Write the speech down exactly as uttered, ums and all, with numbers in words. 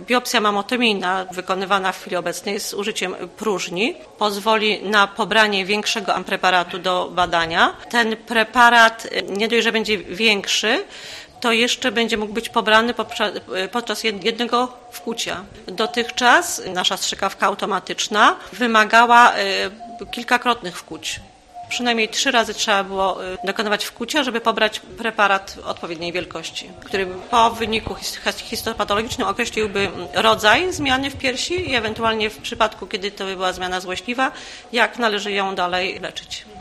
Biopsja mamotomijna wykonywana w chwili obecnej z użyciem próżni pozwoli na pobranie większego preparatu do badania. Ten preparat nie dość, że będzie większy, to jeszcze będzie mógł być pobrany podczas jednego wkłucia. Dotychczas nasza strzykawka automatyczna wymagała kilkakrotnych wkłuć. Przynajmniej trzy razy trzeba było dokonywać wkłucia, żeby pobrać preparat odpowiedniej wielkości, który po wyniku histopatologicznym określiłby rodzaj zmiany w piersi i ewentualnie w przypadku, kiedy to by była zmiana złośliwa, jak należy ją dalej leczyć.